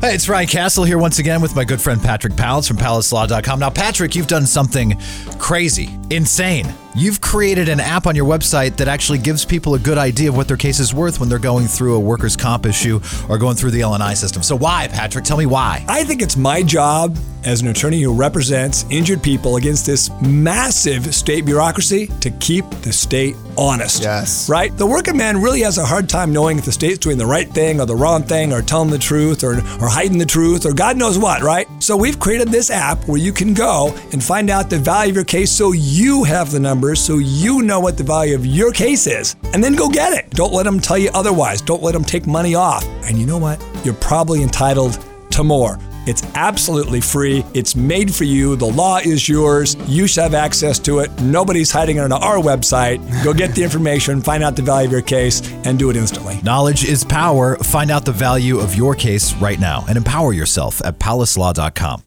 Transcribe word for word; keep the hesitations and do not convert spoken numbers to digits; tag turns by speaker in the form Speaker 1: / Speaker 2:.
Speaker 1: Hey, it's Ryan Castle here once again with my good friend Patrick Palace from palace law dot com. Now, Patrick, you've done something crazy, insane. You've created an app on your website that actually gives people a good idea of what their case is worth when they're going through a workers' comp issue or going through the L and I system. So why, Patrick? Tell me why.
Speaker 2: I think it's my job as an attorney who represents injured people against this massive state bureaucracy to keep the state honest.
Speaker 3: Yes.
Speaker 2: Right? The working man really has a hard time knowing if the state's doing the right thing or the wrong thing or telling the truth or, or hiding the truth or God knows what, right? So we've created this app where you can go and find out the value of your case so you have the numbers, so you know what the value of your case is. And then go get it. Don't let them tell you otherwise. Don't let them take money off. And you know what? You're probably entitled to more. It's absolutely free. It's made for you. The law is yours. You should have access to it. Nobody's hiding it on our website. Go get the information, find out the value of your case, and do it instantly.
Speaker 1: Knowledge is power. Find out the value of your case right now and empower yourself at palace law dot com.